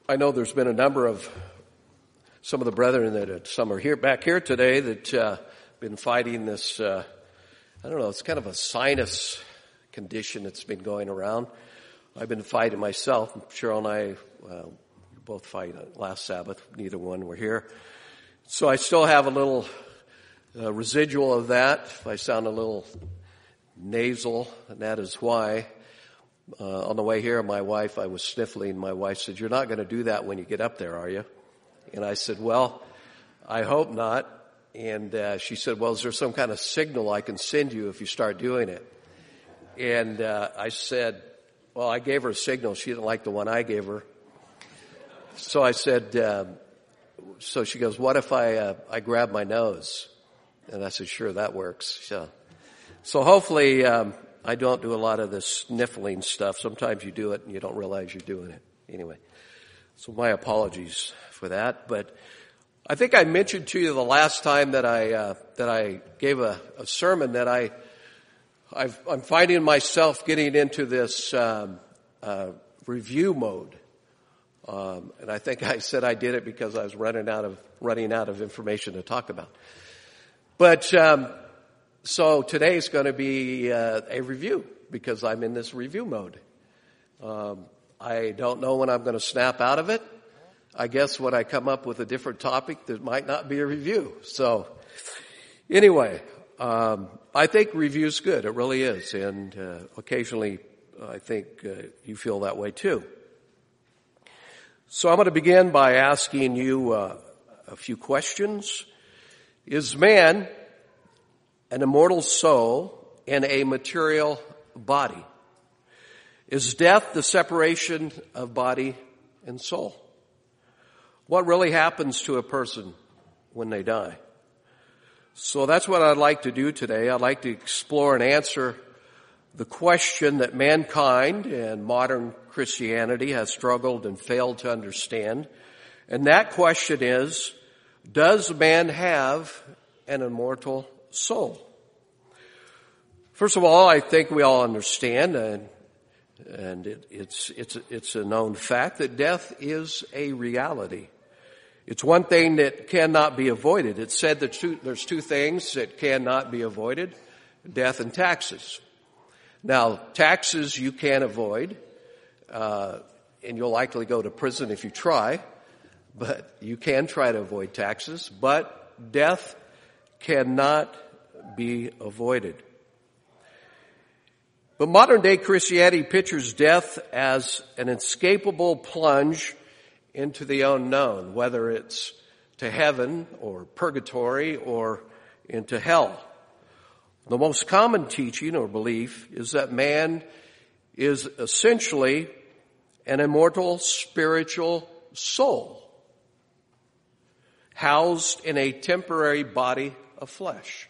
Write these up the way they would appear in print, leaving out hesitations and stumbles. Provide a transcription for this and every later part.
I know there's been a number of some of the brethren that some are back here today that been fighting this, I don't know, it's kind of a sinus condition that's been going around. I've been fighting myself. Cheryl and I both fight last Sabbath. Neither one were here. So I still have a little residual of that. If I sound a little nasal, and that is why. On the way here, I was sniffling. My wife said, "You're not going to do that when you get up there, are you?" And I said, "Well, I hope not." And she said, "Well, is there some kind of signal I can send you if you start doing it?" And I said, well, I gave her a signal. She didn't like the one I gave her. So I said, so she goes, "What if I grab my nose?" And I said, "Sure, that works." So hopefully I don't do a lot of this sniffling stuff. Sometimes you do it and you don't realize you're doing it. Anyway, so my apologies for that. But I think I mentioned to you the last time that I gave a sermon that I'm finding myself getting into this review mode. And I think I said I did it because I was running out of information to talk about. But so today's going to be a review because I'm in this review mode. I don't know when I'm going to snap out of it. I guess when I come up with a different topic, there might not be a review. So anyway, I think review's good. It really is. And occasionally I think you feel that way too. So I'm going to begin by asking you a few questions. Is man an immortal soul in a material body? Is death the separation of body and soul? What really happens to a person when they die? So that's what I'd like to do today. I'd like to explore and answer the question that mankind and modern Christianity has struggled and failed to understand. And that question is, does man have an immortal soul? First of all, I think we all understand, and it's a known fact that death is a reality. It's one thing that cannot be avoided. It's said that there's two things that cannot be avoided: death and taxes. Now, taxes you can avoid, and you'll likely go to prison if you try, but you can try to avoid taxes, but death cannot be avoided. But modern day Christianity pictures death as an inescapable plunge into the unknown, whether it's to heaven or purgatory or into hell. The most common teaching or belief is that man is essentially an immortal spiritual soul housed in a temporary body of flesh.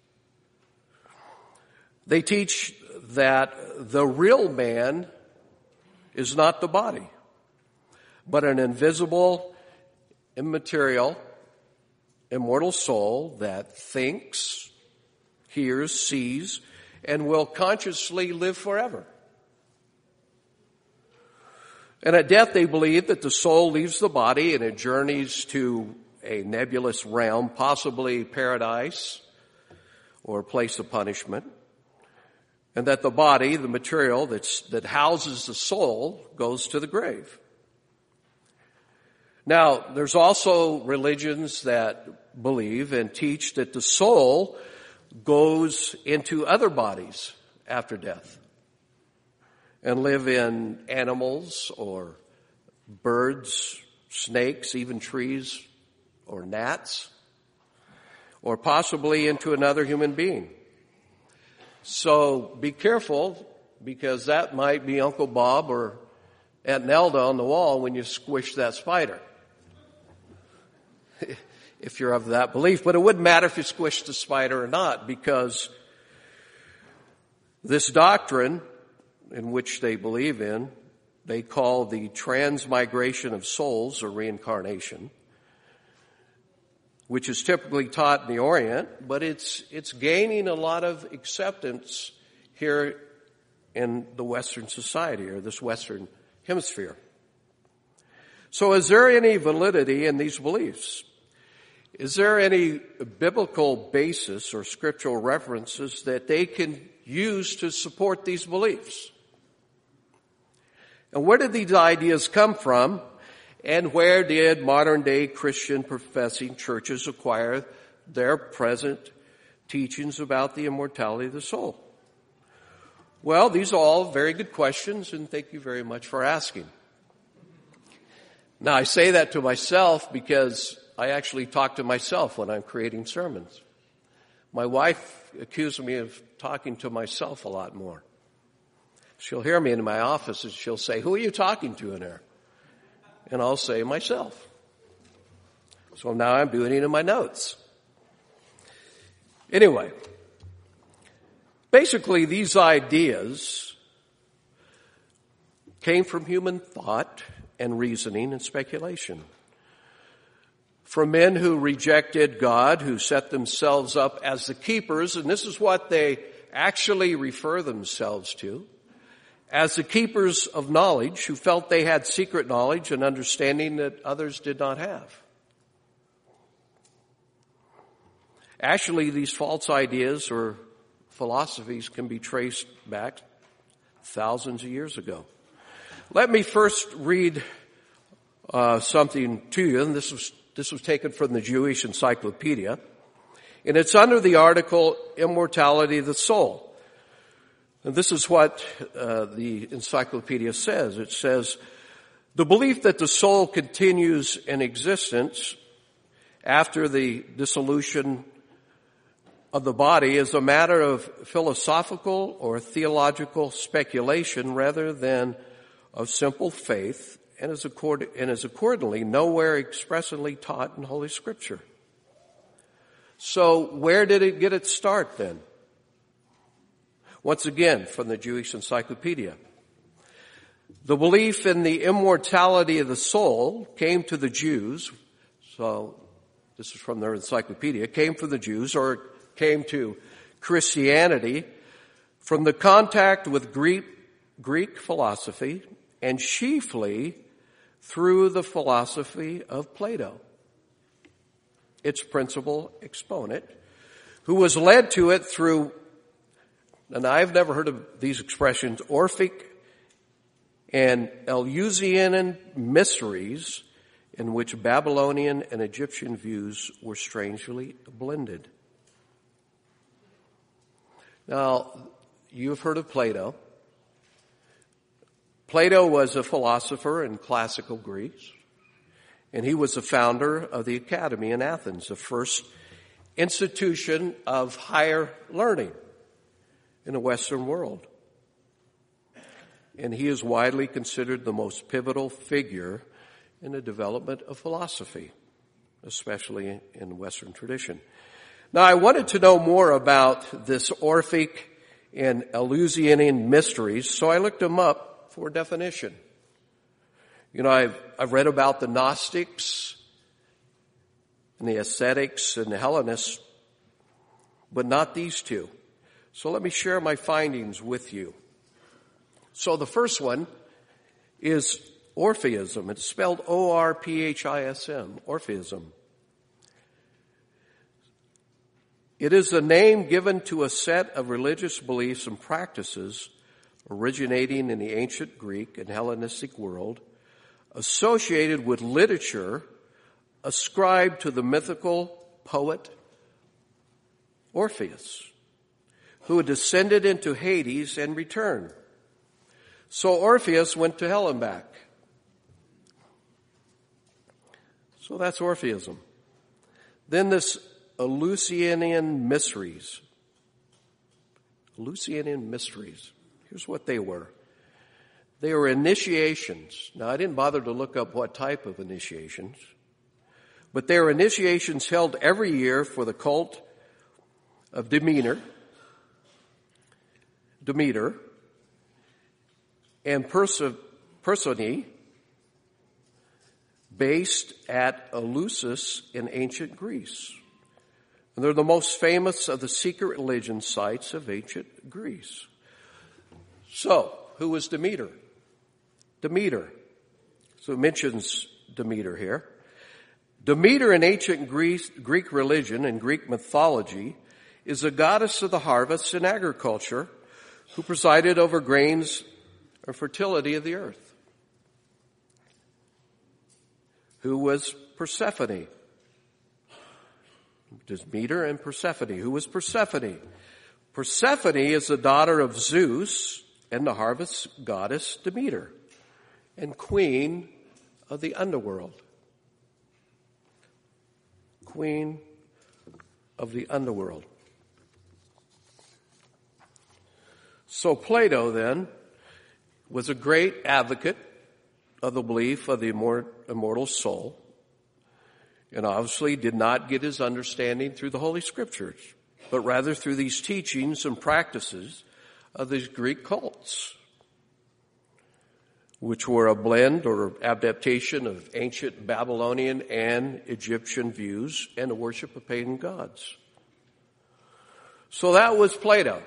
They teach that the real man is not the body, but an invisible, immaterial, immortal soul that thinks, hears, sees, and will consciously live forever. And at death, they believe that the soul leaves the body and it journeys to a nebulous realm, possibly paradise or a place of punishment, and that the body, the material that houses the soul, goes to the grave. Now, there's also religions that believe and teach that the soul goes into other bodies after death and live in animals or birds, snakes, even trees or gnats, or possibly into another human being. So be careful, because that might be Uncle Bob or Aunt Nelda on the wall when you squish that spider. If you're of that belief. But it wouldn't matter if you squished the spider or not, because this doctrine in which they believe in, they call the transmigration of souls or reincarnation, which is typically taught in the Orient, but it's gaining a lot of acceptance here in the Western society or this Western hemisphere. So is there any validity in these beliefs? Is there any biblical basis or scriptural references that they can use to support these beliefs? And where did these ideas come from? And where did modern day Christian professing churches acquire their present teachings about the immortality of the soul? Well, these are all very good questions, and thank you very much for asking. Now, I say that to myself because I actually talk to myself when I'm creating sermons. My wife accused me of talking to myself a lot more. She'll hear me in my office and she'll say, "Who are you talking to in there?" And I'll say, "Myself." So now I'm doing it in my notes. Anyway, basically these ideas came from human thought and reasoning and speculation. From men who rejected God, who set themselves up as the keepers, and this is what they actually refer themselves to, as the keepers of knowledge, who felt they had secret knowledge and understanding that others did not have. Actually, these false ideas or philosophies can be traced back thousands of years ago. Let me first read something to you, and this was taken from the Jewish Encyclopedia, and it's under the article Immortality of the Soul. And this is what the encyclopedia says. It says, the belief that the soul continues in existence after the dissolution of the body is a matter of philosophical or theological speculation rather than of simple faith, and is accordingly nowhere expressly taught in Holy Scripture. So where did it get its start then? Once again, from the Jewish Encyclopedia. The belief in the immortality of the soul came to the Jews, so this is from their encyclopedia, came from the Jews, or came to Christianity from the contact with Greek philosophy, and chiefly through the philosophy of Plato, its principal exponent, who was led to it through, and I've never heard of these expressions, Orphic and Eleusinian mysteries, in which Babylonian and Egyptian views were strangely blended. Now, you've heard of Plato. Plato was a philosopher in classical Greece, and he was the founder of the Academy in Athens, the first institution of higher learning in the Western world. And he is widely considered the most pivotal figure in the development of philosophy, especially in Western tradition. Now, I wanted to know more about this Orphic and Eleusinian mysteries, so I looked them up for a definition. You know, I've read about the Gnostics and the ascetics and the Hellenists, but not these two. So let me share my findings with you. So the first one is Orphism. It's spelled O-R-P-H-I-S-M, Orphism. It is a name given to a set of religious beliefs and practices originating in the ancient Greek and Hellenistic world, associated with literature ascribed to the mythical poet Orpheus, who had descended into Hades and returned. So Orpheus went to hell and back. So that's Orphism. Then this Eleusinian mysteries. Eleusinian mysteries. Here's what they were. They were initiations. Now, I didn't bother to look up what type of initiations, but they were initiations held every year for the cult of Demeter, and Persephone, based at Eleusis in ancient Greece. And they're the most famous of the secret religion sites of ancient Greece. So, who was Demeter? Demeter. So it mentions Demeter here. Demeter in ancient Greek religion and Greek mythology is a goddess of the harvest and agriculture who presided over grains and fertility of the earth. Who was Persephone? Demeter and Persephone. Who was Persephone? Persephone is the daughter of Zeus and the harvest goddess Demeter, and queen of the underworld. Queen of the underworld. So Plato then was a great advocate of the belief of the immortal soul, and obviously did not get his understanding through the Holy Scriptures, but rather through these teachings and practices of these Greek cults, which were a blend or adaptation of ancient Babylonian and Egyptian views and the worship of pagan gods. So that was Plato.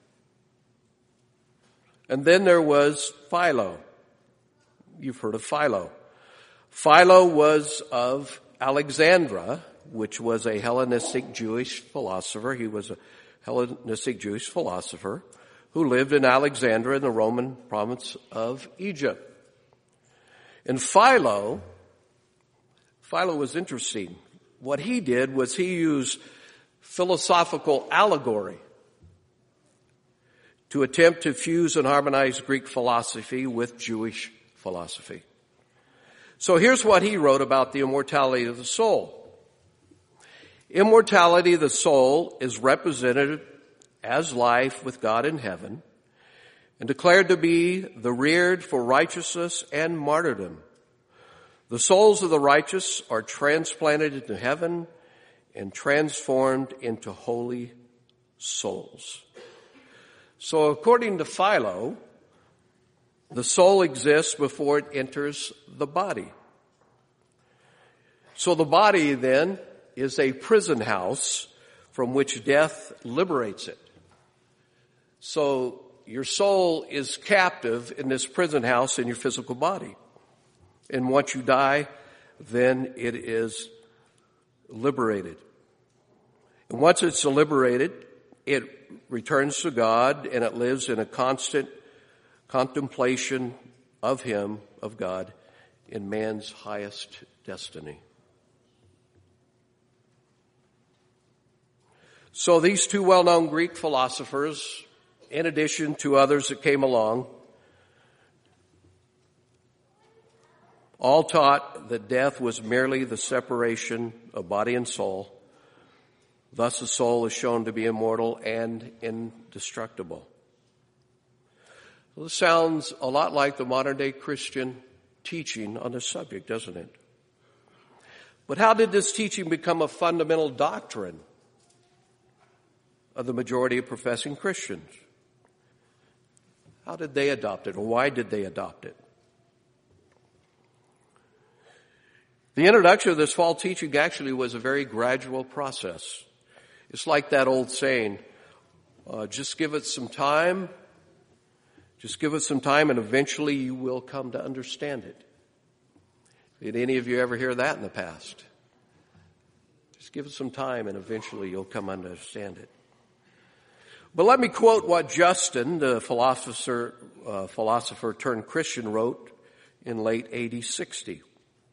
And then there was Philo. You've heard of Philo. Philo was of Alexandria, which was a Hellenistic Jewish philosopher. He was a Hellenistic Jewish philosopher who lived in Alexandria in the Roman province of Egypt. And Philo was interesting. What he did was he used philosophical allegory to attempt to fuse and harmonize Greek philosophy with Jewish philosophy. So here's what he wrote about the immortality of the soul. Immortality of the soul is represented as life with God in heaven and declared to be the reared for righteousness and martyrdom. The souls of the righteous are transplanted into heaven and transformed into holy souls. So according to Philo, the soul exists before it enters the body. So the body then is a prison house from which death liberates it. So your soul is captive in this prison house in your physical body. And once you die, then it is liberated. And once it's liberated, it returns to God and it lives in a constant contemplation of Him, of God, in man's highest destiny. So these two well-known Greek philosophers, in addition to others that came along, all taught that death was merely the separation of body and soul. Thus the soul is shown to be immortal and indestructible. Well, this sounds a lot like the modern day Christian teaching on this subject, doesn't it? But how did this teaching become a fundamental doctrine of the majority of professing Christians? How did they adopt it, or why did they adopt it? The introduction of this false teaching actually was a very gradual process. It's like that old saying, just give it some time. Just give it some time and eventually you will come to understand it. Did any of you ever hear that in the past? Just give it some time and eventually you'll come to understand it. But let me quote what Justin, the philosopher turned Christian, wrote in late AD 60.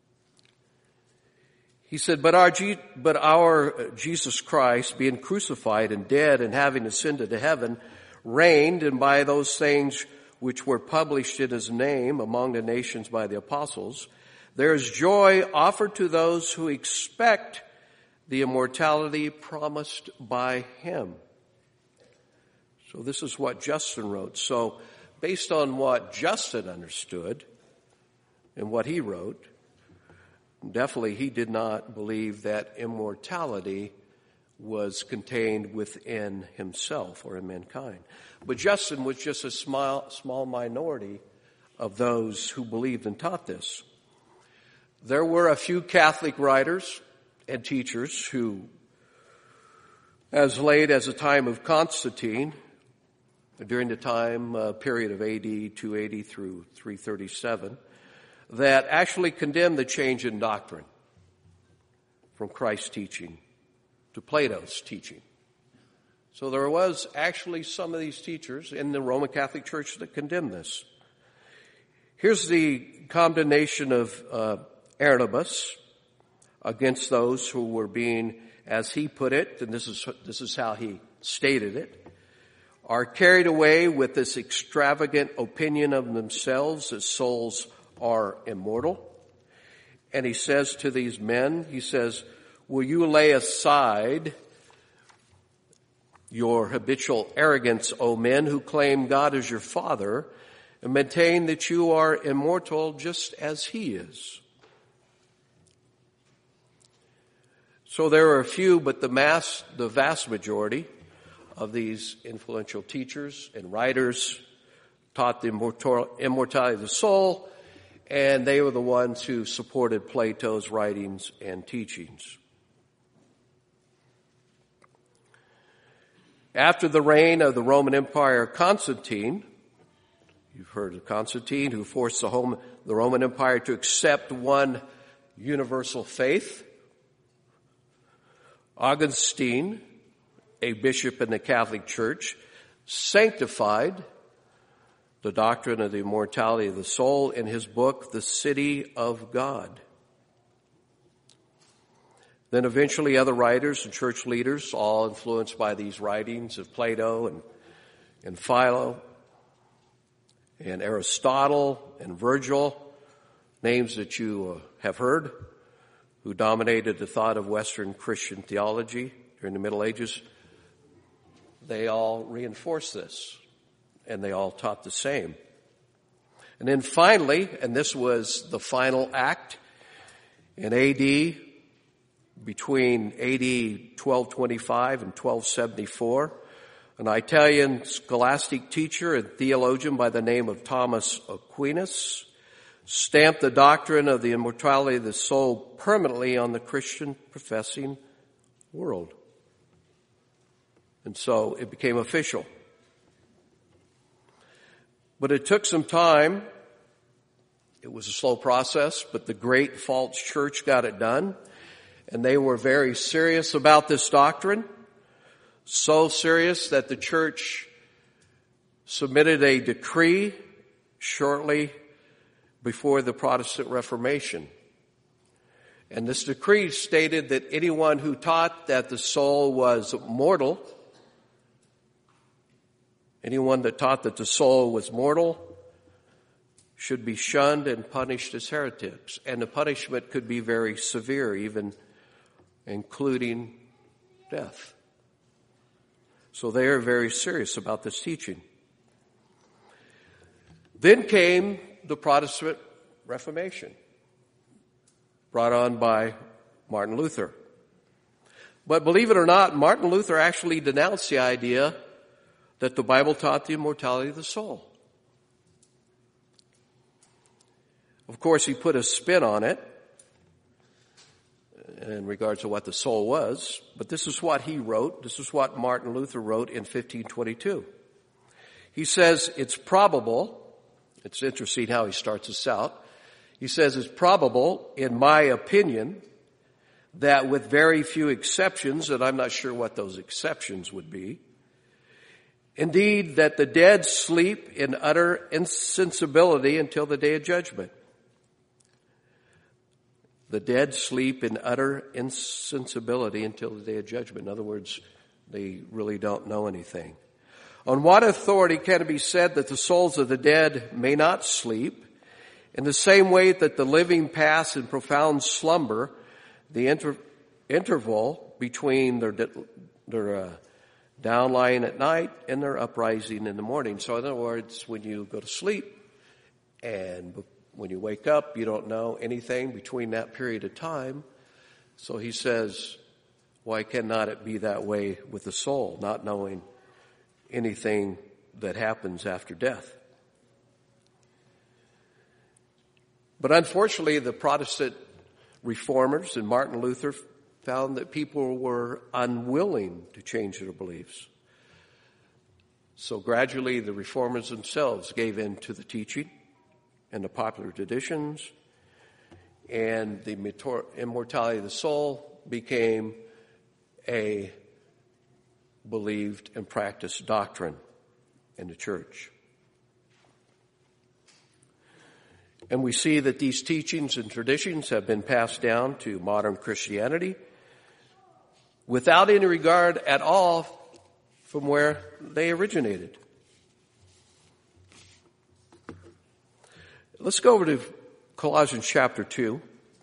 He said, but our Jesus Christ, being crucified and dead and having ascended to heaven, reigned, and by those things which were published in His name among the nations by the apostles, there is joy offered to those who expect the immortality promised by Him. So this is what Justin wrote. So based on what Justin understood and what he wrote, definitely he did not believe that immortality was contained within himself or in mankind. But Justin was just a small minority of those who believed and taught this. There were a few Catholic writers and teachers who, as late as the time of Constantine, during the time period of AD 280 through 337, that actually condemned the change in doctrine from Christ's teaching to Plato's teaching. So there was actually some of these teachers in the Roman Catholic Church that condemned this. Here's the condemnation of Arrhenius against those who were being, as he put it, and this is how he stated it, are carried away with this extravagant opinion of themselves that souls are immortal. And he says to these men, he says, will you lay aside your habitual arrogance, O men who claim God is your Father, and maintain that you are immortal just as he is? So there are a few, but the vast majority of these influential teachers and writers taught the immortality of the soul, and they were the ones who supported Plato's writings and teachings. After the reign of the Roman Empire, Constantine, you've heard of Constantine, who forced the Roman Empire to accept one universal faith. Augustine, a bishop in the Catholic Church, sanctified the doctrine of the immortality of the soul in his book, The City of God. Then eventually other writers and church leaders, all influenced by these writings of Plato and Philo and Aristotle and Virgil, names that you have heard, who dominated the thought of Western Christian theology during the Middle Ages, they all reinforced this, and they all taught the same. And then finally, and this was the final act, in AD, between AD 1225 and 1274, an Italian scholastic teacher and theologian by the name of Thomas Aquinas stamped the doctrine of the immortality of the soul permanently on the Christian professing world. And so it became official. But it took some time. It was a slow process, but the great false church got it done. And they were very serious about this doctrine. So serious that the church submitted a decree shortly before the Protestant Reformation. And this decree stated that anyone who taught that the soul was mortal, anyone that taught that the soul was mortal, should be shunned and punished as heretics. And the punishment could be very severe, even including death. So they are very serious about this teaching. Then came the Protestant Reformation, brought on by Martin Luther. But believe it or not, Martin Luther actually denounced the idea that the Bible taught the immortality of the soul. Of course, he put a spin on it in regards to what the soul was, but this is what he wrote. This is what Martin Luther wrote in 1522. He says, it's probable, it's interesting how he starts this out. He says, it's probable, in my opinion, that with very few exceptions, and I'm not sure what those exceptions would be, indeed, that the dead sleep in utter insensibility until the day of judgment. The dead sleep in utter insensibility until the day of judgment. In other words, they really don't know anything. On what authority can it be said that the souls of the dead may not sleep? In the same way that the living pass in profound slumber, the interval between their downlying at night and their uprising in the morning. So in other words, when you go to sleep and when you wake up, you don't know anything between that period of time. So he says, why cannot it be that way with the soul, not knowing anything that happens after death? But unfortunately, the Protestant reformers and Martin Luther found that people were unwilling to change their beliefs. So gradually, the reformers themselves gave in to the teaching. and the popular traditions, and the immortality of the soul became a believed and practiced doctrine in the church. And we see that these teachings and traditions have been passed down to modern Christianity without any regard at all from where they originated. Let's go over to Colossians chapter 2.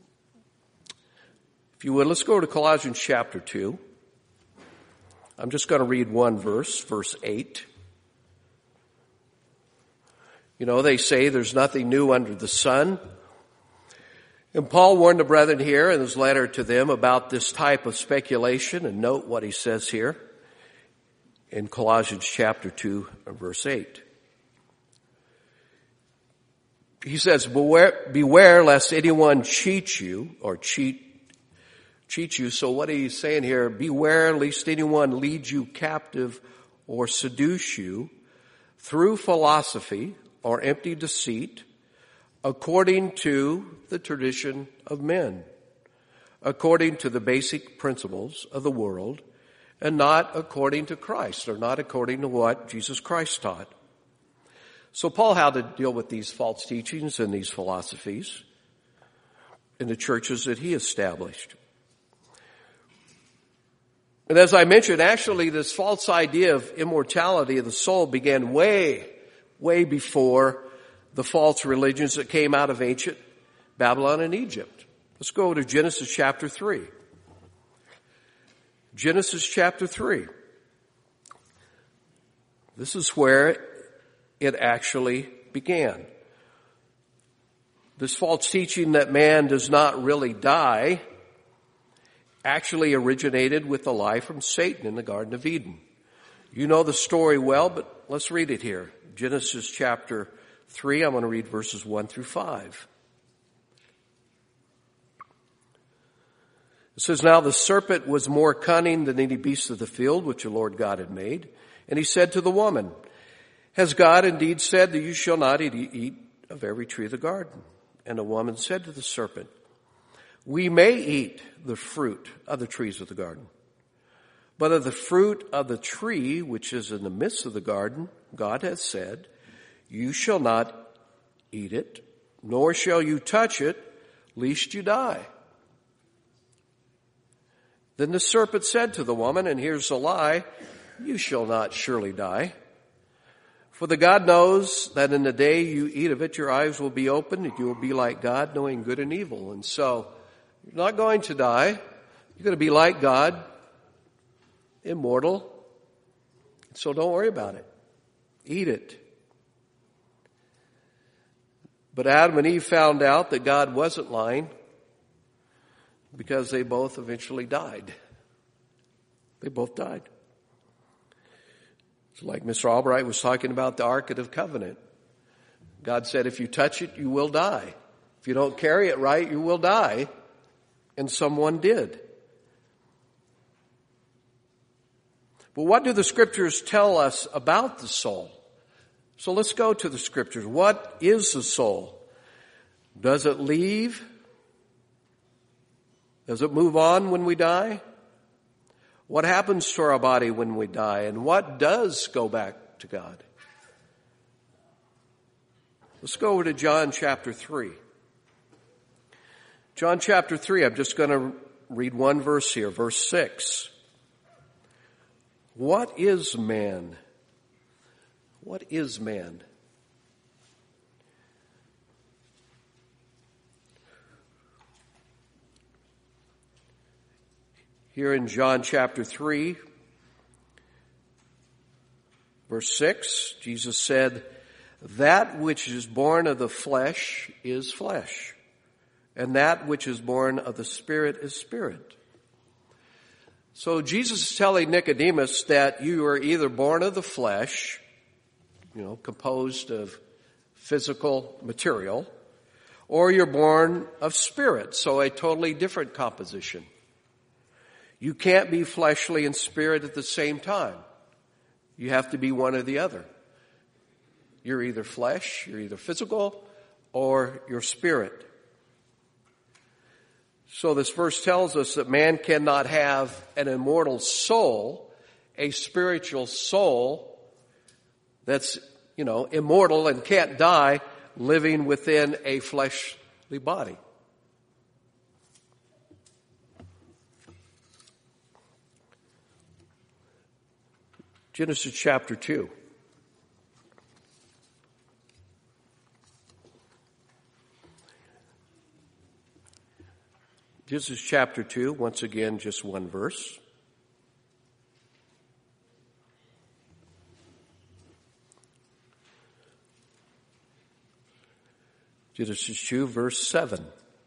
If you would, let's go to Colossians chapter 2. I'm just going to read one verse, verse 8. You know, they say there's nothing new under the sun. And Paul warned the brethren here in his letter to them about this type of speculation. And note what he says here in Colossians chapter 2, verse 8. He says, beware lest anyone cheat you or cheat you. So what he's saying here, beware lest anyone lead you captive or seduce you through philosophy or empty deceit, according to the tradition of men, according to the basic principles of the world, and not according to Christ, or not according to what Jesus Christ taught. So Paul had to deal with these false teachings and these philosophies in the churches that he established. And as I mentioned, actually this false idea of immortality of the soul began way before the false religions that came out of ancient Babylon and Egypt. Let's go to Genesis chapter 3. Genesis chapter 3. This is where it actually began. This false teaching that man does not really die actually originated with the lie from Satan in the Garden of Eden. You know the story well, but let's read it here. Genesis chapter 3, I'm going to read verses 1 through 5. It says, Now the serpent was more cunning than any beast of the field which the Lord God had made. And he said to the woman, Has God indeed said that you shall not eat of every tree of the garden? And the woman said to the serpent, We may eat the fruit of the trees of the garden. But of the fruit of the tree which is in the midst of the garden, God has said, You shall not eat it, nor shall you touch it, lest you die. Then the serpent said to the woman, and here's the lie, You shall not surely die. For the God knows that in the day you eat of it, your eyes will be opened, and you will be like God, knowing good and evil. And so, you're not going to die. You're going to be like God, immortal. So don't worry about it. Eat it. But Adam and Eve found out that God wasn't lying because they both eventually died. They both died. It's like Mr. Albright was talking about the Ark of the Covenant. God said, if you touch it, you will die. If you don't carry it right, you will die. And someone did. But what do the scriptures tell us about the soul? So let's go to the scriptures. What is the soul? Does it leave? Does it move on when we die? What happens to our body when we die? And what does go back to God? Let's go over to John chapter 3. John chapter 3, I'm just going to read one verse here, verse 6. What is man? What is man? Here in John chapter 3, verse 6, Jesus said, That which is born of the flesh is flesh, and that which is born of the Spirit is spirit. So Jesus is telling Nicodemus that you are either born of the flesh, composed of physical material, or you're born of spirit, so a totally different composition. You can't be fleshly and spirit at the same time. You have to be one or the other. You're either flesh, you're either physical, or your spirit. So this verse tells us that man cannot have an immortal soul, a spiritual soul that's, immortal and can't die, living within a fleshly body. Genesis chapter 2. Genesis chapter 2, once again, just one verse. Genesis 2, verse 7.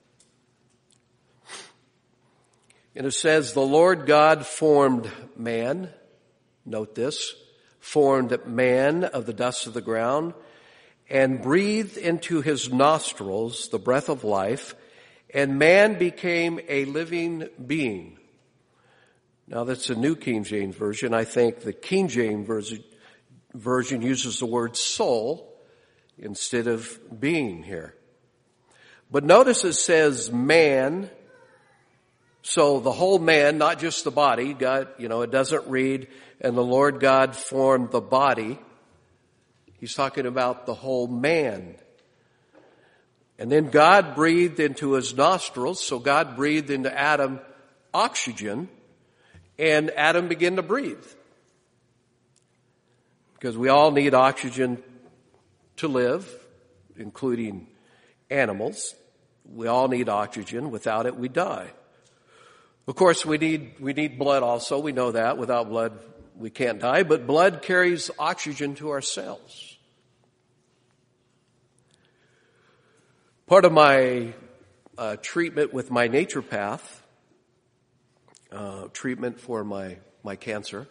And it says, the Lord God formed man, note this, formed man of the dust of the ground, and breathed into his nostrils the breath of life, and man became a living being. Now that's a New King James Version. I think the King James Version uses the word soul instead of being here. But notice it says man, so the whole man, not just the body. God, it doesn't read, and the Lord God formed the body. He's talking about the whole man. And then God breathed into his nostrils, so God breathed into Adam oxygen, and Adam began to breathe. Because we all need oxygen to live, including animals. We all need oxygen. Without it, we die. Of course, we need blood also. We know that. Without blood, we can't die. But blood carries oxygen to our cells. Part of my treatment with my naturopath, treatment for my cancer,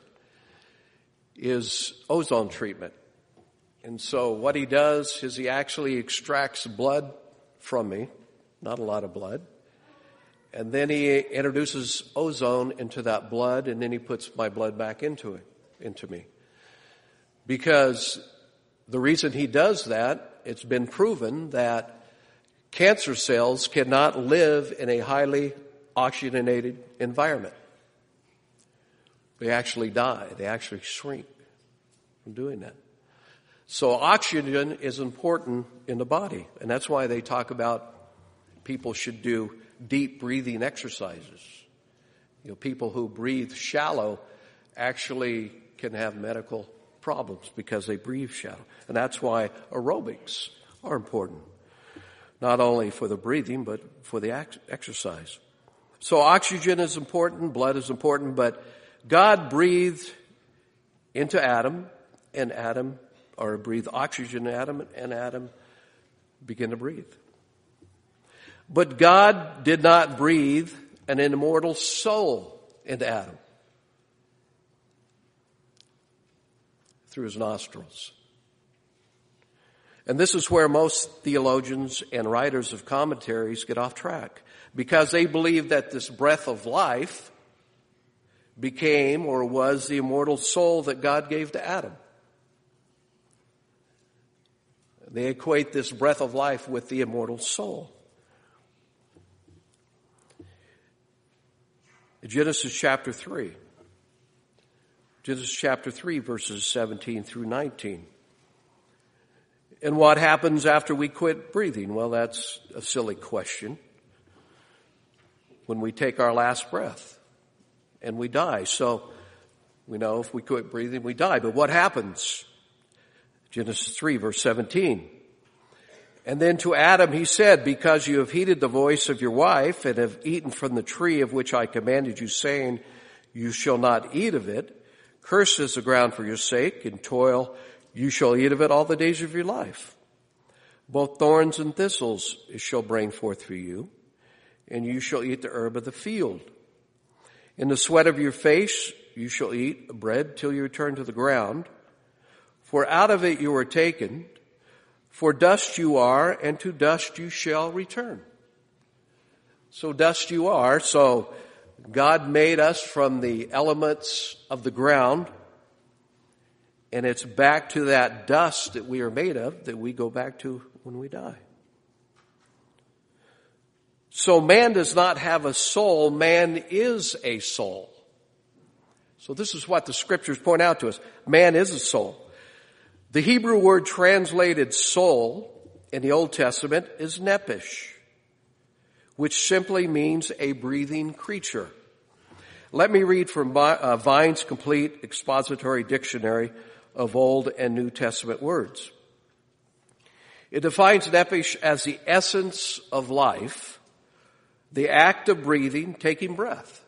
is ozone treatment. And so what he does is he actually extracts blood from me, not a lot of blood, and then he introduces ozone into that blood, and then he puts my blood back into me. Because the reason he does that, it's been proven that cancer cells cannot live in a highly oxygenated environment. They actually die. They actually shrink from doing that. So oxygen is important in the body, and that's why they talk about people should do deep breathing exercises. People who breathe shallow actually can have medical problems because they breathe shallow. And that's why aerobics are important. Not only for the breathing, but for the exercise. So oxygen is important, blood is important, but God breathed into Adam, breathed oxygen to Adam, and Adam began to breathe. But God did not breathe an immortal soul into Adam through his nostrils. And this is where most theologians and writers of commentaries get off track, because they believe that this breath of life became or was the immortal soul that God gave to Adam. They equate this breath of life with the immortal soul. Genesis chapter 3. Genesis chapter 3, verses 17 through 19. And what happens after we quit breathing? Well, that's a silly question. When we take our last breath and we die. So we know if we quit breathing, we die. But what happens? Genesis 3, verse 17. And then to Adam he said, because you have heeded the voice of your wife and have eaten from the tree of which I commanded you, saying, you shall not eat of it. Cursed is the ground for your sake, in toil you shall eat of it all the days of your life. Both thorns and thistles it shall bring forth for you, and you shall eat the herb of the field. In the sweat of your face you shall eat bread till you return to the ground. For out of it you were taken, for dust you are, and to dust you shall return. So dust you are. So God made us from the elements of the ground, and it's back to that dust that we are made of that we go back to when we die. So man does not have a soul, man is a soul. So this is what the scriptures point out to us. Man is a soul. The Hebrew word translated soul in the Old Testament is nephesh, which simply means a breathing creature. Let me read from Vine's Complete Expository Dictionary of Old and New Testament words. It defines nephesh as the essence of life, the act of breathing, taking breath.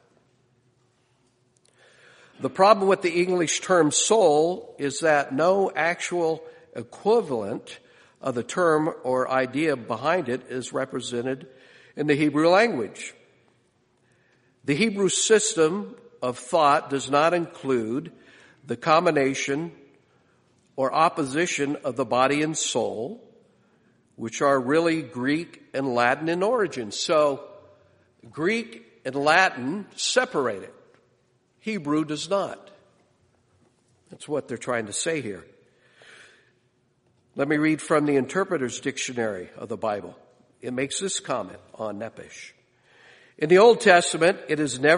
The problem with the English term soul is that no actual equivalent of the term or idea behind it is represented in the Hebrew language. The Hebrew system of thought does not include the combination or opposition of the body and soul, which are really Greek and Latin in origin. So Greek and Latin separate it. Hebrew does not. That's what they're trying to say here. Let me read from the Interpreter's Dictionary of the Bible. It makes this comment on nephesh. In the Old Testament, it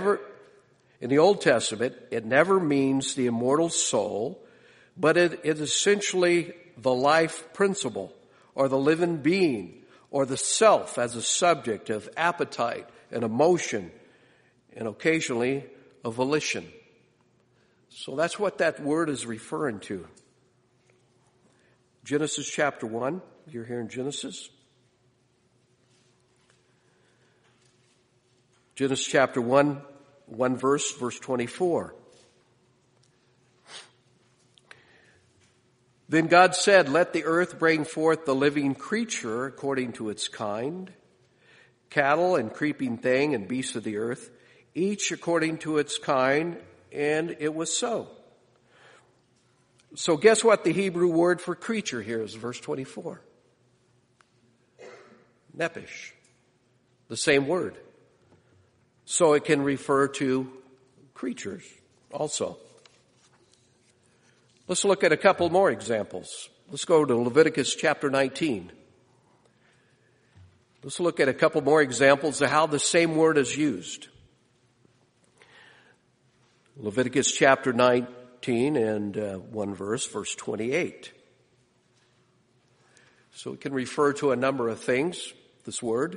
never means the immortal soul, but it is essentially the life principle, or the living being, or the self as a subject of appetite and emotion, and occasionally a volition. So that's what that word is referring to. Genesis chapter 1, you're here in Genesis. Genesis chapter 1 verse 24. Then God said, let the earth bring forth the living creature according to its kind, cattle and creeping thing and beasts of the earth, each according to its kind, and it was so. So guess what the Hebrew word for creature here is, verse 24. Nephesh. The same word. So it can refer to creatures also. Let's look at a couple more examples. Let's go to Leviticus chapter 19. Let's look at a couple more examples of how the same word is used. Leviticus chapter 19 and one verse 28. So it can refer to a number of things, this word.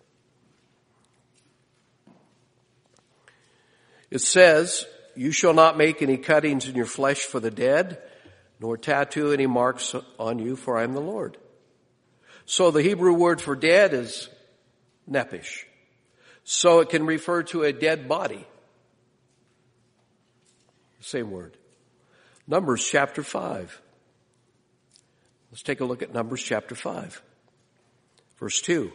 It says, you shall not make any cuttings in your flesh for the dead, nor tattoo any marks on you, for I am the Lord. So the Hebrew word for dead is nephesh. So it can refer to a dead body. Same word. Numbers chapter 5. Let's take a look at Numbers chapter 5. Verse 2.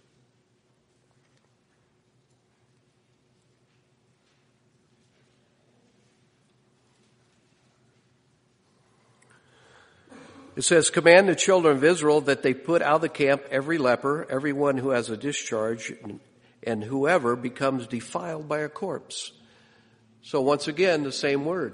It says, command the children of Israel that they put out of the camp every leper, everyone who has a discharge, and whoever becomes defiled by a corpse. So once again, the same word.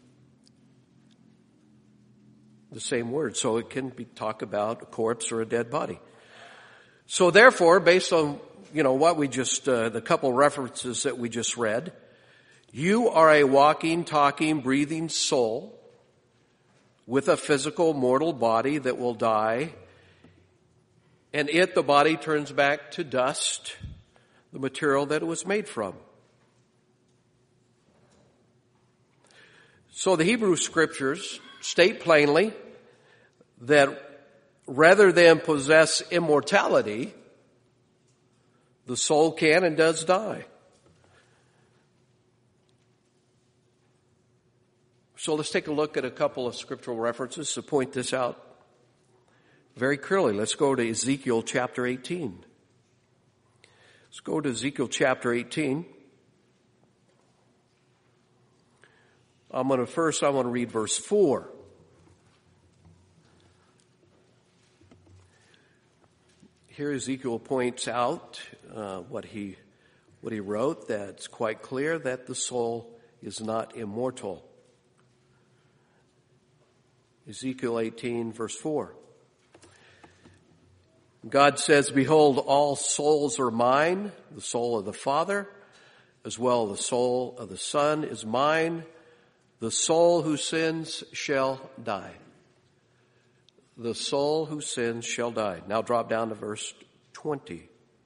The same word. So it can talk about a corpse or a dead body. So therefore, based on, what we just, the couple references that we just read, you are a walking, talking, breathing soul with a physical, mortal body that will die, and the body turns back to dust, the material that it was made from. So the Hebrew scriptures state plainly that rather than possess immortality, the soul can and does die. So let's take a look at a couple of scriptural references to point this out very clearly. Let's go to Ezekiel chapter 18. Let's go to Ezekiel chapter 18. I want to read verse 4. Here Ezekiel points out what he wrote, that it's quite clear that the soul is not immortal. Ezekiel 18 verse 4. God says, behold, all souls are mine. The soul of the Father, as well the soul of the Son is mine. The soul who sins shall die. The soul who sins shall die. Now drop down to verse 20.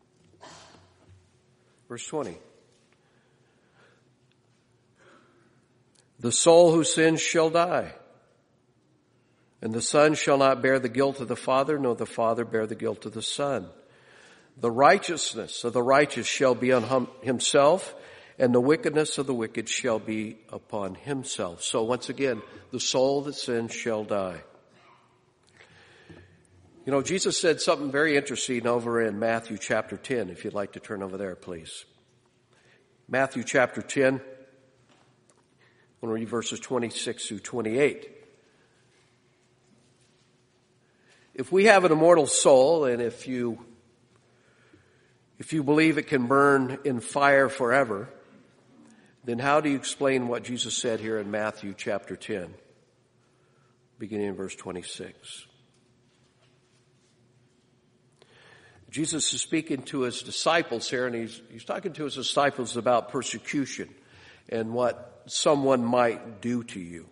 Verse 20. The soul who sins shall die. And the Son shall not bear the guilt of the Father, nor the Father bear the guilt of the Son. The righteousness of the righteous shall be on himself, and the wickedness of the wicked shall be upon himself. So once again, the soul that sins shall die. You know, Jesus said something very interesting over in Matthew chapter 10, if you'd like to turn over there, please. Matthew chapter 10, I'm going to read verses 26 through 28. If we have an immortal soul, and if you believe it can burn in fire forever, then how do you explain what Jesus said here in Matthew chapter 10, beginning in verse 26? Jesus is speaking to his disciples here, and he's talking to his disciples about persecution and what someone might do to you.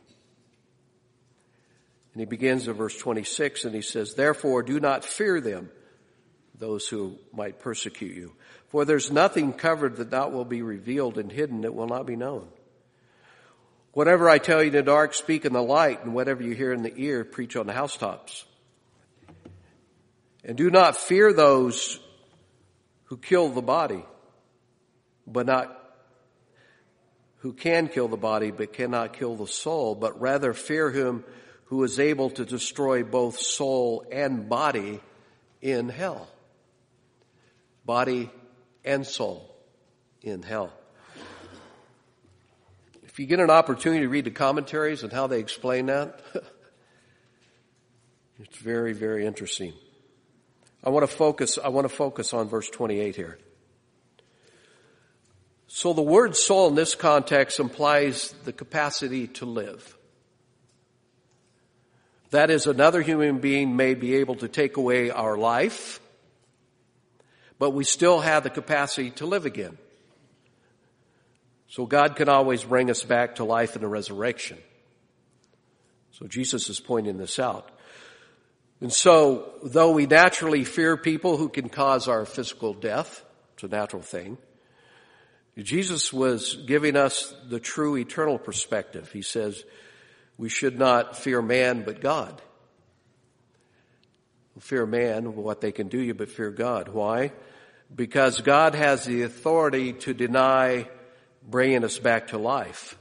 And he begins in verse 26, and he says, therefore do not fear them, those who might persecute you. For there's nothing covered that not will be revealed, and hidden that will not be known. Whatever I tell you in the dark, speak in the light, and whatever you hear in the ear, preach on the housetops. And do not fear those who kill the body, who can kill the body, but cannot kill the soul, but rather fear him who is able to destroy both soul and body in hell. Body and soul in hell. If you get an opportunity to read the commentaries and how they explain that, it's very, very interesting. I want to focus on verse 28 here. So the word soul in this context implies the capacity to live. That is, another human being may be able to take away our life, but we still have the capacity to live again. So God can always bring us back to life in the resurrection. So Jesus is pointing this out. And so, though we naturally fear people who can cause our physical death, it's a natural thing, Jesus was giving us the true eternal perspective. He says, we should not fear man, but God. Fear man, what they can do you, but fear God. Why? Because God has the authority to deny bringing us back to life,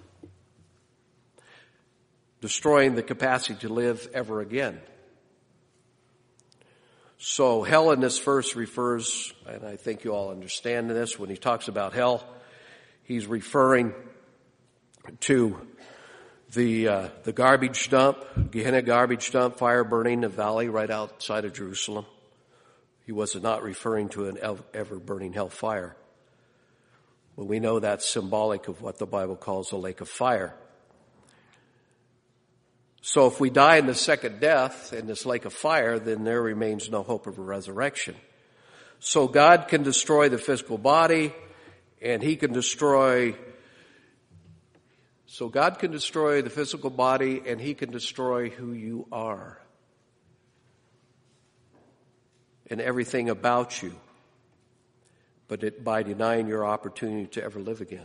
destroying the capacity to live ever again. So hell in this verse refers, and I think you all understand this, when he talks about hell, he's referring to the garbage dump, Gehenna garbage dump, fire burning in the valley right outside of Jerusalem. He was not referring to an ever-burning hellfire. But we know that's symbolic of what the Bible calls a lake of fire. So if we die in the second death in this lake of fire, then there remains no hope of a resurrection. So God can destroy the physical body, and he can destroy the physical body, and he can destroy who you are and everything about you, but by denying your opportunity to ever live again.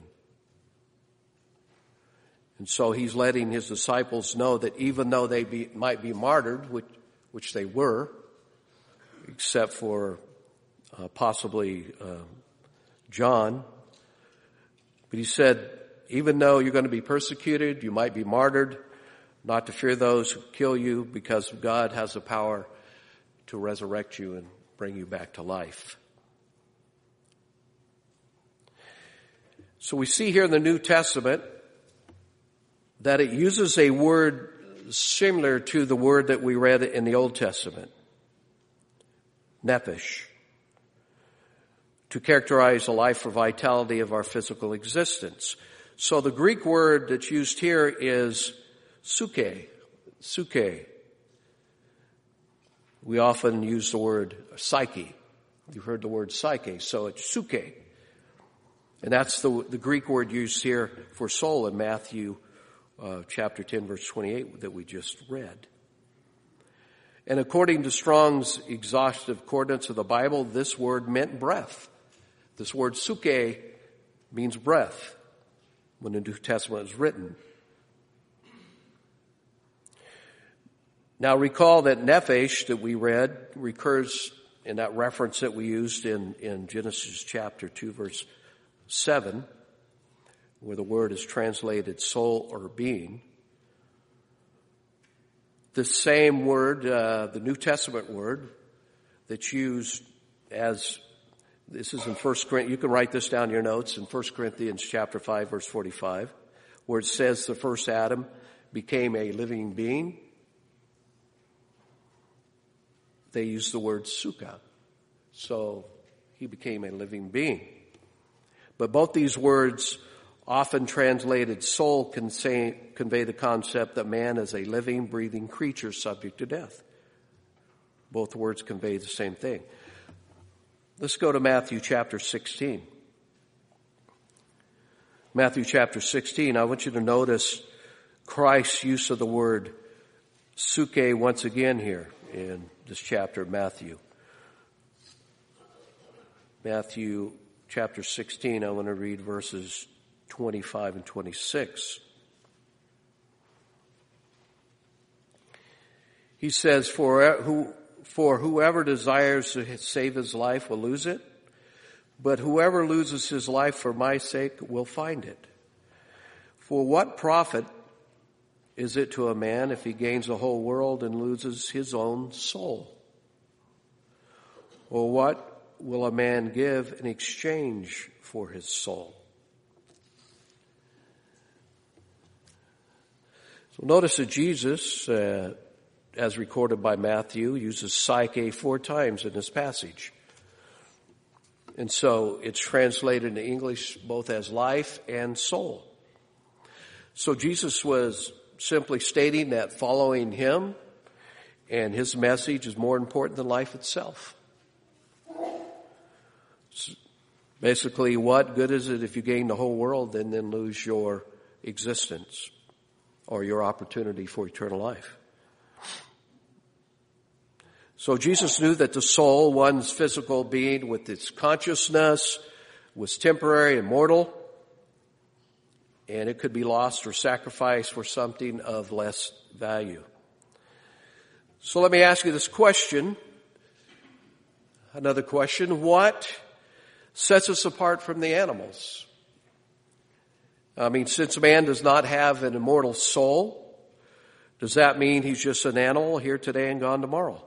And so he's letting his disciples know that even though they might be martyred, which they were, except for possibly John, but he said, even though you're going to be persecuted, you might be martyred, not to fear those who kill you, because God has the power to resurrect you and bring you back to life. So we see here in the New Testament that it uses a word similar to the word that we read in the Old Testament, nephesh, to characterize the life or vitality of our physical existence. So the Greek word that's used here is suke. We often use the word psyche. You've heard the word psyche, so it's suke. And that's the Greek word used here for soul in Matthew chapter 10, verse 28 that we just read. And according to Strong's exhaustive concordance of the Bible, this word meant breath. This word suke means breath when the New Testament was written. Now recall that nephesh that we read recurs in that reference that we used in Genesis chapter 2, verse 7, where the word is translated soul or being. The same word, the New Testament word that's used as, this is in 1 Corinthians, you can write this down in your notes, in 1 Corinthians chapter 5, verse 45, where it says the first Adam became a living being. They use the word suka. So he became a living being. But both these words, often translated soul, convey the concept that man is a living, breathing creature subject to death. Both words convey the same thing. Let's go to Matthew chapter 16. Matthew chapter 16, I want you to notice Christ's use of the word suke once again here in this chapter of Matthew. Matthew chapter 16, I want to read verses 25 and 26. He says, for whoever desires to save his life will lose it, but whoever loses his life for my sake will find it. For what profit is it to a man if he gains the whole world and loses his own soul? Or what will a man give in exchange for his soul? So notice that Jesus, as recorded by Matthew, uses psyche 4 times in this passage. And so it's translated into English both as life and soul. So Jesus was simply stating that following him and his message is more important than life itself. Basically, what good is it if you gain the whole world and then lose your existence or your opportunity for eternal life? So Jesus knew that the soul, one's physical being with its consciousness, was temporary and mortal, and it could be lost or sacrificed for something of less value. So let me ask you this question. Another question. What sets us apart from the animals? I mean, since man does not have an immortal soul, does that mean he's just an animal here today and gone tomorrow?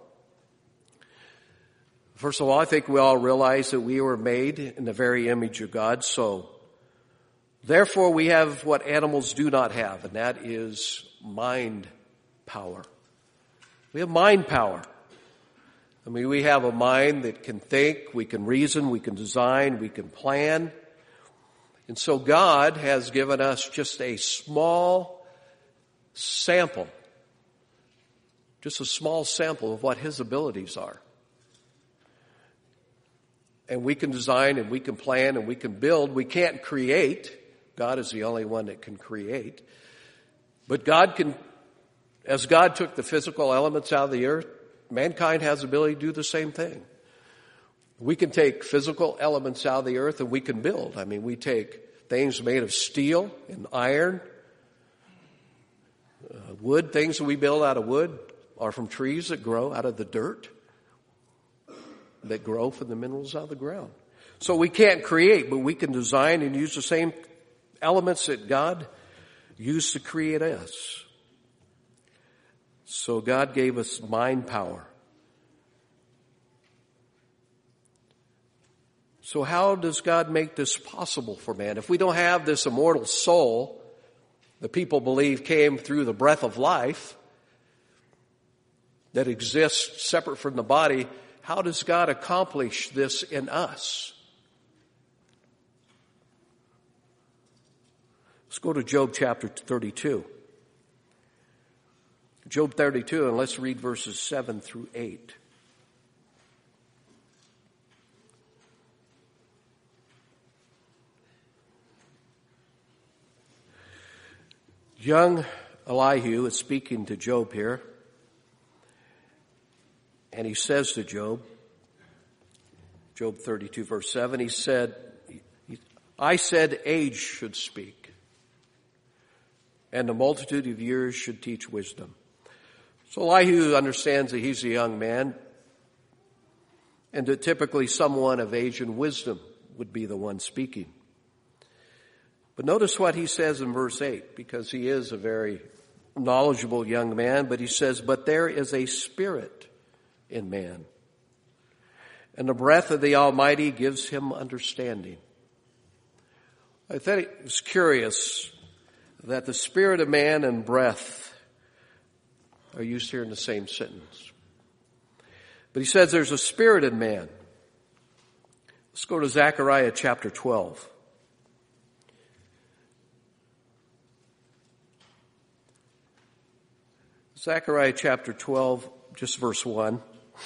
First of all, I think we all realize that we were made in the very image of God, so therefore we have what animals do not have, and that is mind power. We have mind power. I mean, we have a mind that can think, we can reason, we can design, we can plan. And so God has given us just a small sample, just a small sample of what his abilities are. And we can design and we can plan and we can build. We can't create. God is the only one that can create. But God can, as God took the physical elements out of the earth, mankind has the ability to do the same thing. We can take physical elements out of the earth and we can build. I mean, we take things made of steel and iron, wood. Things that we build out of wood are from trees that grow out of the dirt, that grow from the minerals out of the ground. So we can't create, but we can design and use the same elements that God used to create us. So God gave us mind power. So how does God make this possible for man? If we don't have this immortal soul, the people believe came through the breath of life that exists separate from the body, how does God accomplish this in us? Let's go to Job chapter 32. Job 32, and let's read verses 7 through 8. Young Elihu is speaking to Job here, and he says to Job 32 verse 7, he said, I said age should speak, and the multitude of years should teach wisdom. So Elihu understands that he's a young man, and that typically someone of age and wisdom would be the one speaking. But notice what he says in verse 8, because he is a very knowledgeable young man, but he says, but there is a spirit in man, and the breath of the Almighty gives him understanding. I think it's curious that the spirit of man and breath are used here in the same sentence. But he says there's a spirit in man. Let's go to Zechariah chapter 12. Zechariah chapter 12, just verse 1.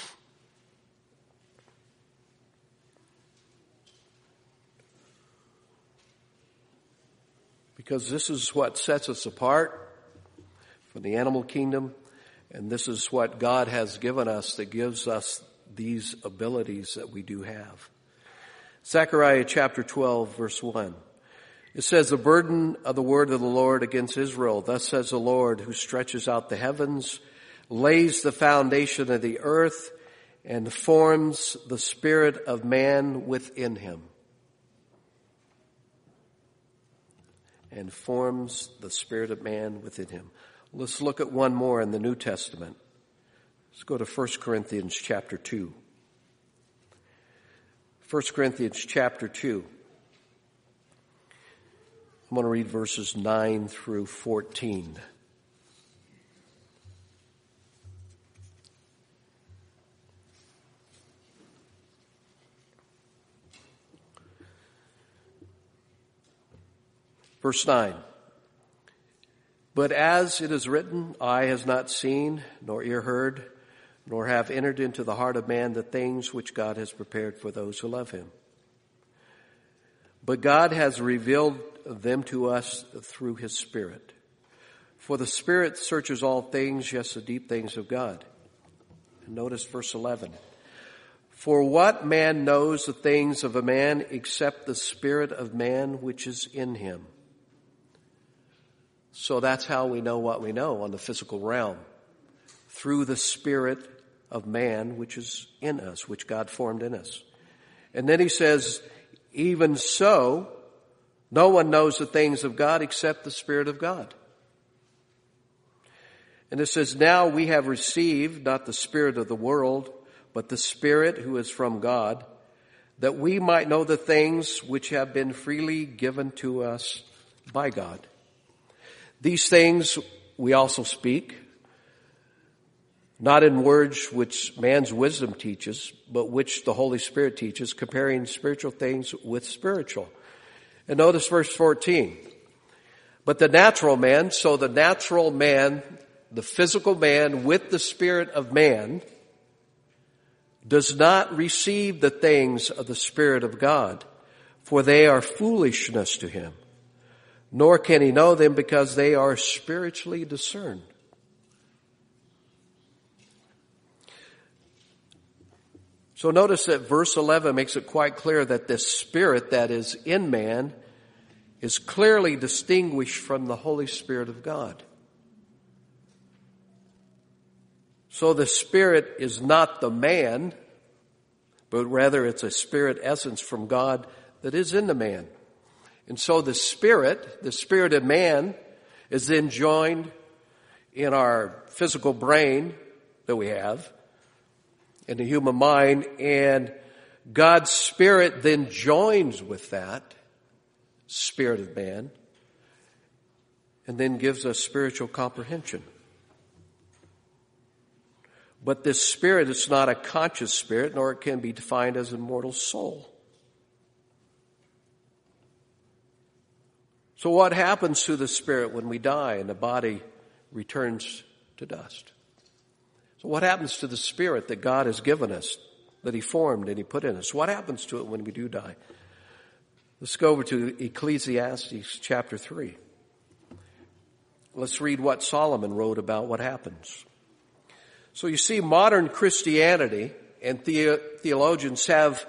Because this is what sets us apart from the animal kingdom, and this is what God has given us that gives us these abilities that we do have. Zechariah chapter 12, verse 1. It says, the burden of the word of the Lord against Israel. Thus says the Lord, who stretches out the heavens, lays the foundation of the earth, and forms the spirit of man within him. And forms the spirit of man within him. Let's look at one more in the New Testament. Let's go to 1 Corinthians chapter 2. 1 Corinthians chapter 2. I'm going to read verses 9 through 14. Verse 9. But as it is written, eye has not seen, nor ear heard, nor have entered into the heart of man the things which God has prepared for those who love him. But God has revealed them to us through his Spirit. For the Spirit searches all things, yes, the deep things of God. And notice verse 11. For what man knows the things of a man except the spirit of man which is in him? So that's how we know what we know on the physical realm. Through the spirit of man which is in us, which God formed in us. And then he says, even so, no one knows the things of God except the Spirit of God. And it says, now we have received not the spirit of the world, but the Spirit who is from God, that we might know the things which have been freely given to us by God. These things we also speak, not in words which man's wisdom teaches, but which the Holy Spirit teaches, comparing spiritual things with spiritual. And notice verse 14. But the natural man, so the natural man, the physical man with the spirit of man, does not receive the things of the Spirit of God, for they are foolishness to him. Nor can he know them because they are spiritually discerned. So notice that verse 11 makes it quite clear that this spirit that is in man is clearly distinguished from the Holy Spirit of God. So the spirit is not the man, but rather it's a spirit essence from God that is in the man. And so the spirit of man, is then joined in our physical brain that we have, in the human mind, and God's Spirit then joins with that spirit of man and then gives us spiritual comprehension. But this spirit is not a conscious spirit, nor it can be defined as a mortal soul. So what happens to the spirit when we die and the body returns to dust? So what happens to the spirit that God has given us, that he formed and he put in us? What happens to it when we do die? Let's go over to Ecclesiastes chapter 3. Let's read what Solomon wrote about what happens. So you see, modern Christianity and theologians have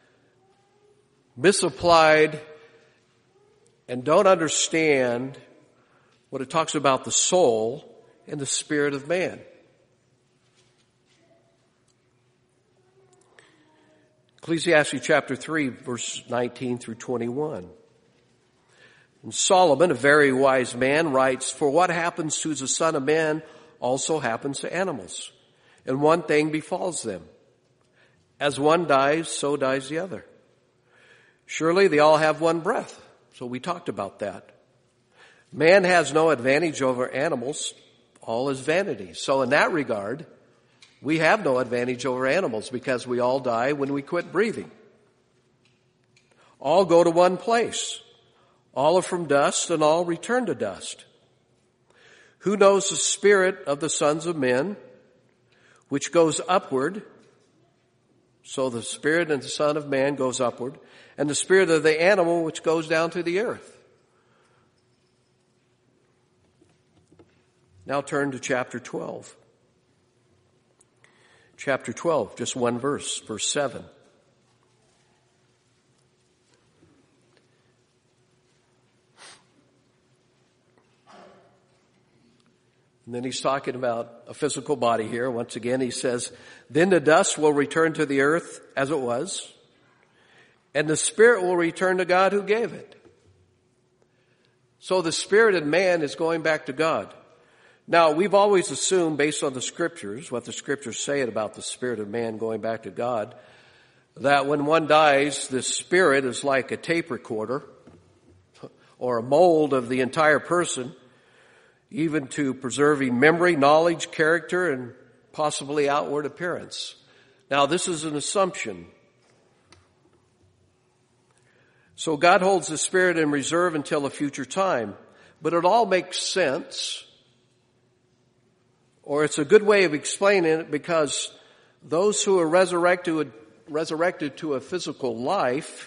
misapplied and don't understand what it talks about the soul and the spirit of man. Ecclesiastes chapter 3, verse 19 through 21. And Solomon, a very wise man, writes, "For what happens to the son of man also happens to animals, and one thing befalls them. As one dies, so dies the other. Surely they all have one breath." So we talked about that. Man has no advantage over animals. All is vanity. So in that regard, we have no advantage over animals because we all die when we quit breathing. All go to one place. All are from dust and all return to dust. Who knows the spirit of the sons of men, which goes upward? So the spirit of the Son of Man goes upward, and the spirit of the animal which goes down to the earth. Now turn to chapter 12. Chapter 12, just one verse, verse 7. And then he's talking about a physical body here. Once again, he says, "Then the dust will return to the earth as it was, and the spirit will return to God who gave it." So the spirit in man is going back to God. Now, we've always assumed, based on the scriptures, what the scriptures say about the spirit of man going back to God, that when one dies, the spirit is like a tape recorder or a mold of the entire person, even to preserving memory, knowledge, character, and possibly outward appearance. Now, this is an assumption. So God holds the spirit in reserve until a future time. But it all makes sense, or it's a good way of explaining it, because those who are resurrected to a physical life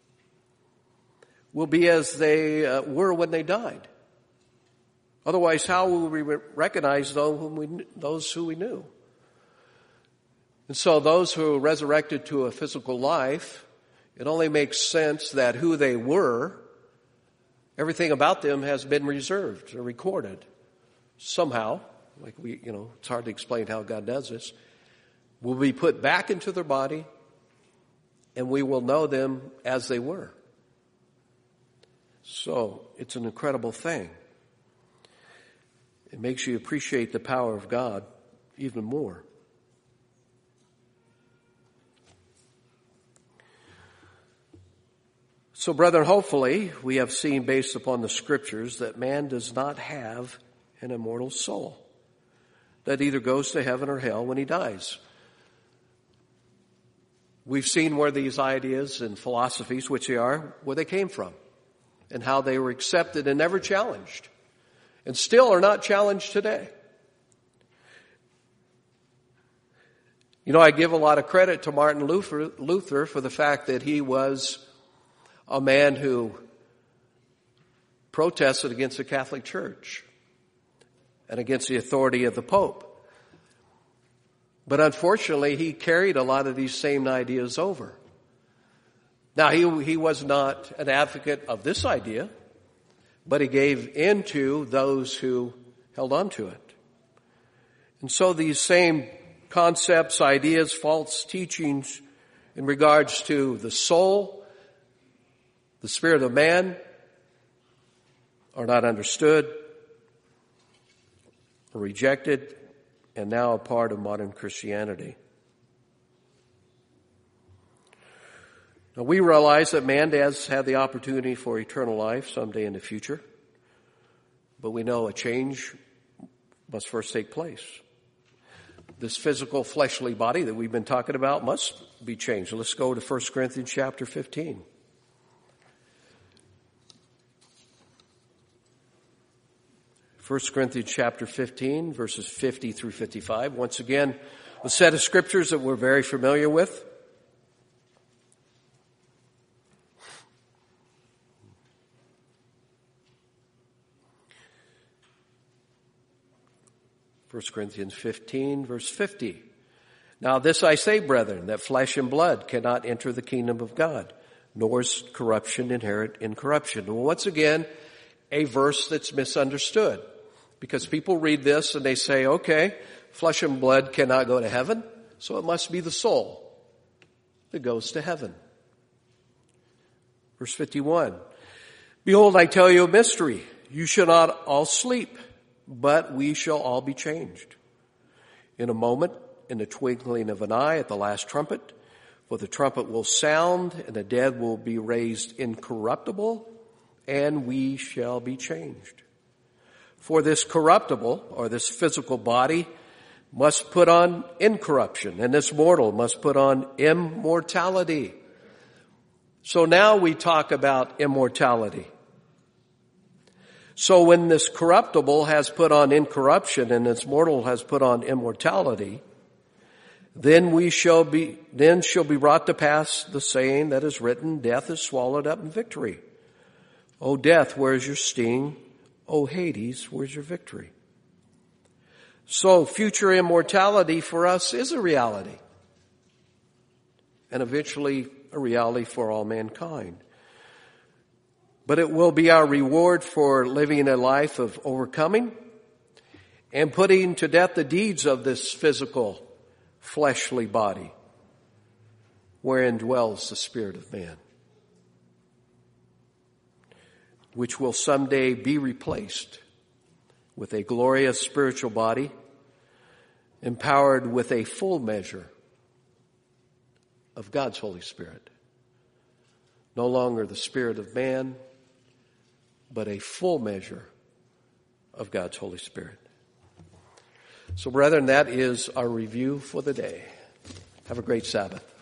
will be as they were when they died. Otherwise, how will we recognize those who we knew? And so those who are resurrected to a physical life, it only makes sense that who they were, everything about them has been reserved or recorded somehow. Like it's hard to explain how God does this. Will be put back into their body, and we will know them as they were. So it's an incredible thing. It makes you appreciate the power of God even more. So, brethren, hopefully we have seen, based upon the scriptures, that man does not have an immortal soul that either goes to heaven or hell when he dies. We've seen where these ideas and philosophies, which they are, where they came from and how they were accepted and never challenged, and still are not challenged today. I give a lot of credit to Martin Luther for the fact that he was a man who protested against the Catholic Church and against the authority of the Pope. But unfortunately, he carried a lot of these same ideas over. Now, he was not an advocate of this idea, but he gave in to those who held on to it. And so these same concepts, ideas, false teachings in regards to the soul, the spirit of man, are not understood or rejected, and now a part of modern Christianity. Now, we realize that man does have the opportunity for eternal life someday in the future, but we know a change must first take place. This physical fleshly body that we've been talking about must be changed. Let's go to 1 Corinthians chapter 15. First Corinthians chapter 15, verses 50 through 55. Once again, a set of scriptures that we're very familiar with. 1 Corinthians 15, verse 50. Now this I say, brethren, that flesh and blood cannot enter the kingdom of God, nor is corruption inherent in corruption. Well, once again, a verse that's misunderstood. Because people read this and they say, okay, flesh and blood cannot go to heaven, so it must be the soul that goes to heaven. Verse 51. Behold, I tell you a mystery. You shall not all sleep, but we shall all be changed. In a moment, in the twinkling of an eye, at the last trumpet, for the trumpet will sound, and the dead will be raised incorruptible, and we shall be changed. For this corruptible, or this physical body, must put on incorruption, and this mortal must put on immortality. So now we talk about immortality. So when this corruptible has put on incorruption and this mortal has put on immortality, then shall be brought to pass the saying that is written, death is swallowed up in victory. O death, where is your sting? O Hades, where's your victory? So future immortality for us is a reality. And eventually a reality for all mankind. But it will be our reward for living a life of overcoming and putting to death the deeds of this physical, fleshly body wherein dwells the spirit of man, which will someday be replaced with a glorious spiritual body empowered with a full measure of God's Holy Spirit. No longer the spirit of man, but a full measure of God's Holy Spirit. So, brethren, that is our review for the day. Have a great Sabbath.